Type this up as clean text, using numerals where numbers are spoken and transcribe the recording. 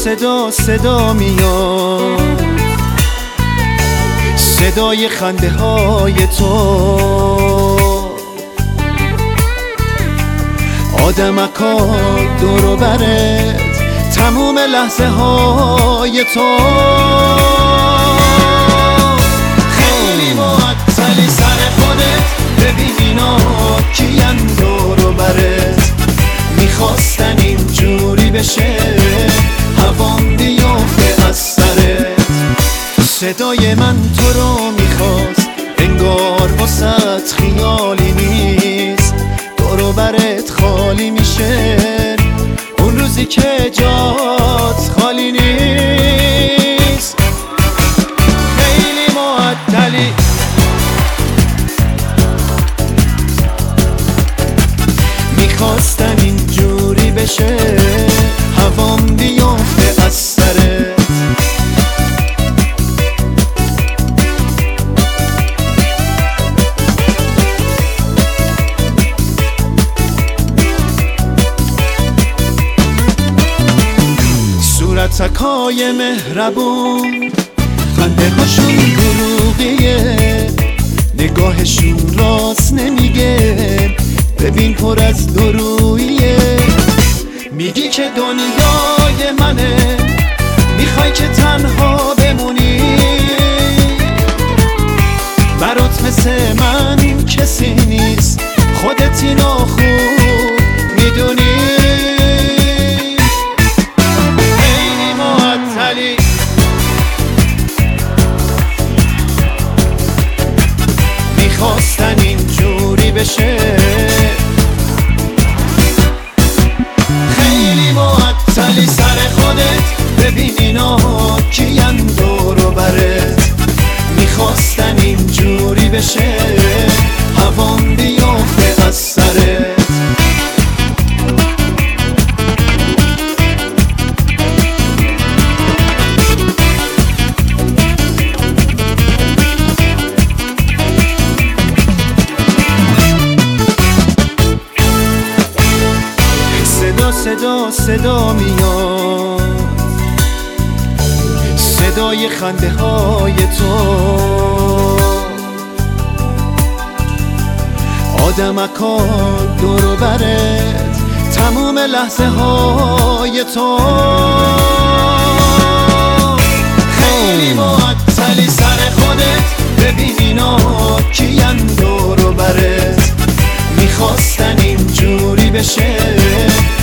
صدا میاد، صدای خنده های تو. آدمکا دور و برت، تموم لحظه های تو. خیلی معطلی سر خودت، ببین اینا کین دور و برت. میخواستن اینجوری بشه هوام بیفته از سرت. صدای من تو رو میخواست، انگار واسط خیالی نیست. دور و برت خالی میشه اون روزی که جات خالی نیست. خیلی معطلی میخواستن اینجوری بشه هوام بیفته از سرت. صورتکای مهربون، خنده هاشون دروغیه، نگاهشون راست نمیگه. ببین پر از دروییه. میگی که دنیای منه، میخوای که تنها بمونی. برات مثل من کسی نیست، خودت اینو خوب میدونی. خیلی معطلی میخواستن اینجوری بشه. خیلی معطلی سر خودت، ببین اینا کین دور و برت. میخواستن اینجوری بشه هوام بیفته از سرت. صدا میاد، صدای خنده های تو. آدمکا دور و برت، تموم لحظه های تو. خیلی معطلی سر خودت، ببین اینا کین دور و برت. میخواستن اینجوری بشه